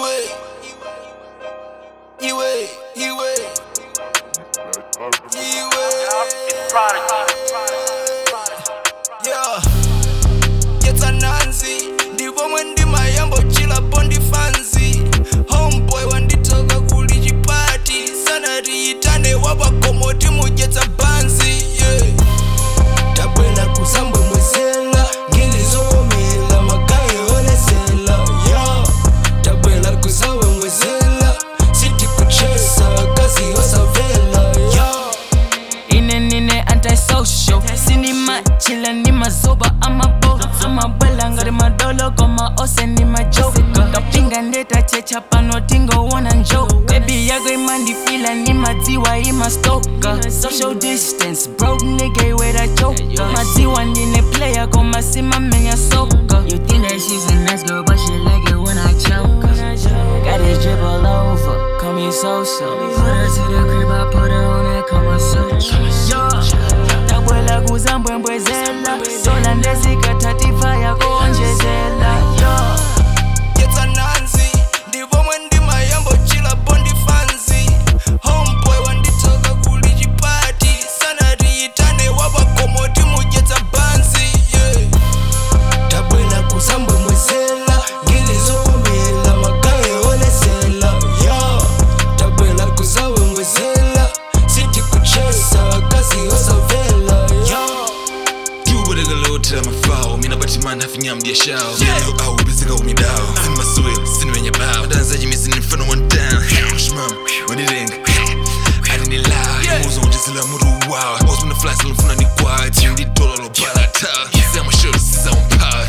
Yeah, get a Nancy. The woman di mayambo chila bondi fancy. Homeboy wanditoka kuliji party. Sana riitane waba komoti mujeta banzi. Yeah, tabwela kusambwe mwezela. Ngilizomela makaye olesela. Yeah, tabwela kusambwe mwezela. Siti kuchesa kazi osavela. Yeah, Nine antisocial. Cinema chilla ni mazoba amabola. Amabwela ngari madolo koma ose ni majoka. Kapinga ndeta checha pano tingo wana njoka. Baby yago imandi fila ni maziwa ima stoka. Social distance broke nigga with a joker. Maziwa nine player koma sima menya soka. You think that she's a nice girl, but she like it when I choke her. Got it drip all over, call me so-so. Put her to the crib, I put her on that, call my so. Tabwela kuzambwe mbwezela. Sola ndezika tatifa ya konjezela. get a Nancy. The woman di mayambo chila bondi fancy. Homeboy wanditoka kuliji party. Sana riitane waba komoti mujeta banzi. Yeah, tabwela kusambwe mwezela. Ngilizomela makaye olesela. Yeah, tabwela kusambwe mwezela. Siti kuchesa kazi osavela. Yeah, Cuba de galota mafao mina batimana finya mdiashao yo au bizika umidao sima swim sinu wenye bao danza jimisi ni mfano one down shmam wadirenga adini la muzo ujisila muru wow Osmana fly sila mfuna ni kwa Tindi dola lo balata Sema shori sisa umpao